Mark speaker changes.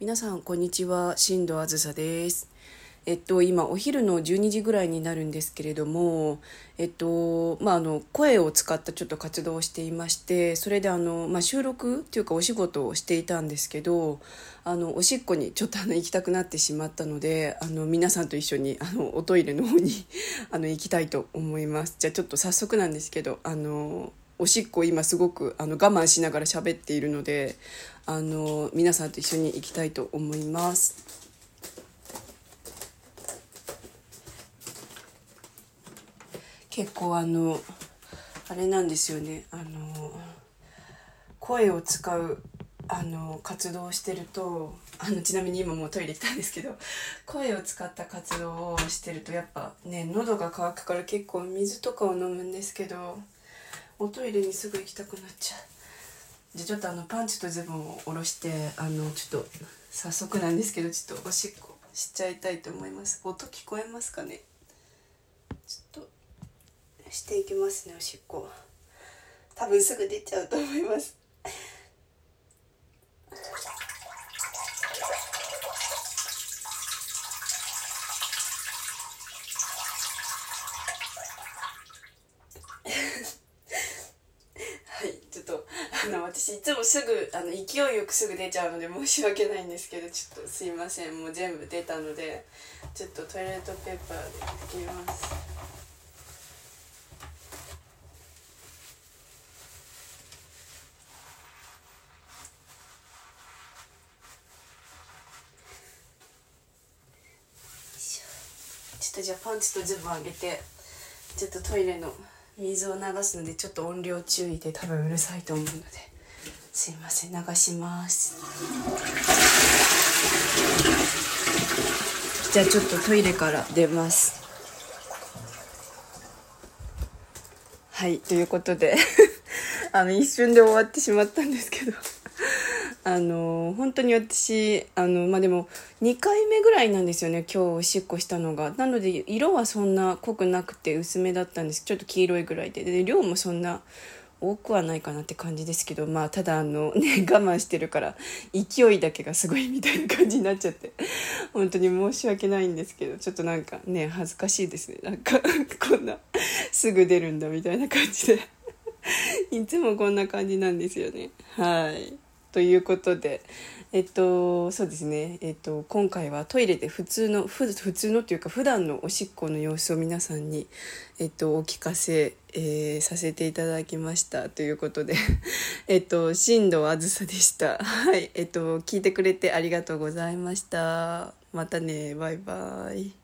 Speaker 1: 皆さんこんにちは、新藤あずさです。今お昼の12時ぐらいになるんですけれども、声を使ったちょっと活動をしていまして、それで収録っていうかお仕事をしていたんですけど、おしっこにちょっと行きたくなってしまったので、皆さんと一緒におトイレの方に行きたいと思います。じゃあちょっと早速なんですけど、おしっこ今すごく我慢しながら喋っているので、皆さんと一緒に行きたいと思います。結構あれなんですよね、声を使う活動をしてると、ちなみに今もうトイレ行ったんですけど、声を使った活動をしてるとやっぱね、喉が渇くから結構水とかを飲むんですけど、おトイレにすぐ行きたくなっちゃう。じゃあちょっとパンツとズボンを下ろして、ちょっと早速なんですけど、ちょっとおしっこしちゃいたいと思います。音聞こえますかね。ちょっとしていきますね。おしっこ多分すぐ出ちゃうと思います。はい、ちょっと私いつもすぐ勢いよくすぐ出ちゃうので申し訳ないんですけど、ちょっとすいません。もう全部出たので、ちょっとトイレットペーパーで拭きます。ちょっとじゃあパンツとズボン上げて、ちょっとトイレの水を流すので、ちょっと音量注意で多分うるさいと思うので、すいません、流します。じゃあちょっとトイレから出ます。はい、ということで一瞬で終わってしまったんですけど本当に私でも2回目ぐらいなんですよね、今日おしっこしたのが。なので色はそんな濃くなくて薄めだったんです。ちょっと黄色いぐらいで量もそんな多くはないかなって感じですけど、ただ我慢してるから勢いだけがすごいみたいな感じになっちゃって本当に申し訳ないんですけど、ちょっとなんかね、恥ずかしいですね。なんかこんなすぐ出るんだみたいな感じでいつもこんな感じなんですよね。はい、ということで、そうですね、今回はトイレで普通のというか普段のおしっこの様子を皆さんに、お聞かせ、させていただきましたということで新藤あずさでした。はい、聞いてくれてありがとうございました。またね、バイバイ。